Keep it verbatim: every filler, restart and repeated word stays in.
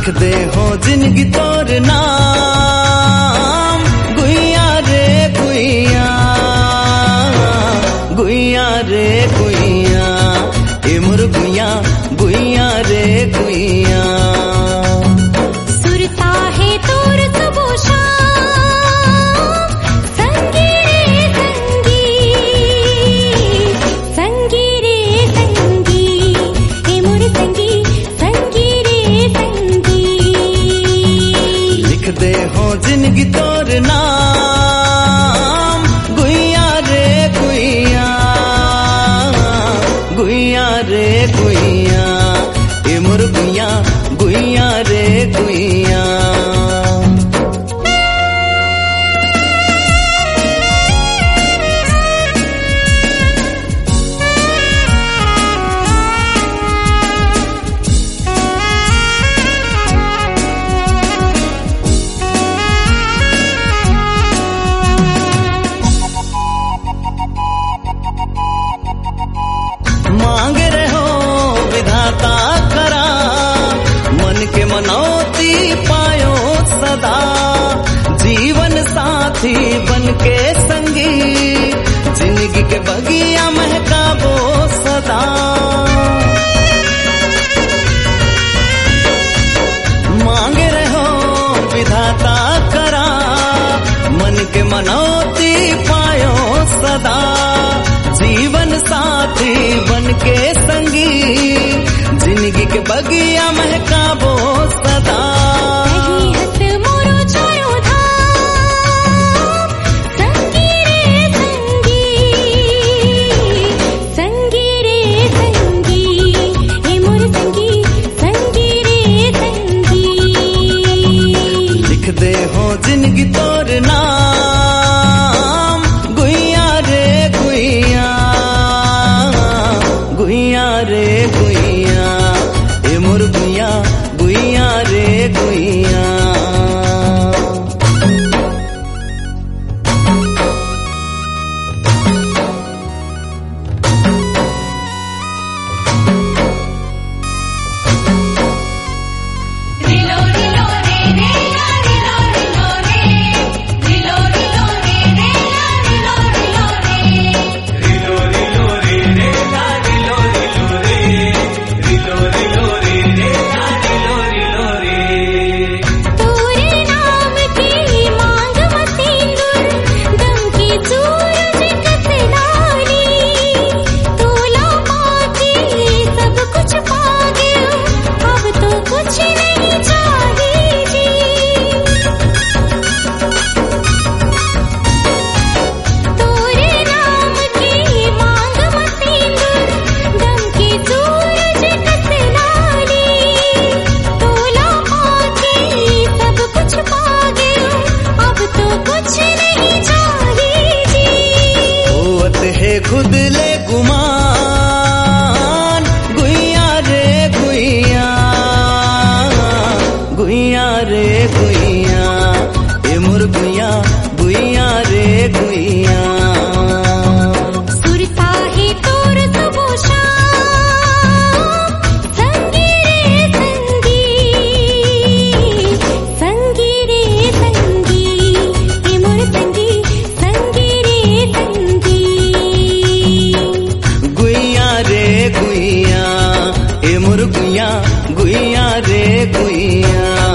लिख दे हो जिंदगी तोर नाम गुइया रे गुइया गुइया रे गुइया ए मोर गुइया गुइया रे गुइया सुरता है तोर सबो शाम संगी रे संगी संगी रे संगी ए मोर संगी संगी रे संगी लिख दे हो जिंदगी तोर नाम गुइया रे गुइया गुइया रे गुइया ए मोर गुइया गुइया रे गुइया मांग रहे हो विधाता करा मन के मनौती पायो सदा जीवन साथी बन के संगी जिंदगी के बगिया महकाबो सदा मांग रहे हो विधाता करा मन के मनौती पायो सदा जीवन साथी बन के संगी जिंदगी के बगिया महकाबो सदा लिख दे हो जिंदगी तोर नाम गुइया रे गुइया गुइया रे गुइया ए मोर गुइया गुइया रे गुइया खुद ले गुमान गुइया रे गुइया गुइया रे गुइया ए मोर गुइया गुइया रे गुइया सुरता है तोर सबो शाम संगी रे संगी संगी रे संगी ए मोर संगी संगी रे संगी गुइया रे गुइया ए मोर गुइया गुइया रे गुइया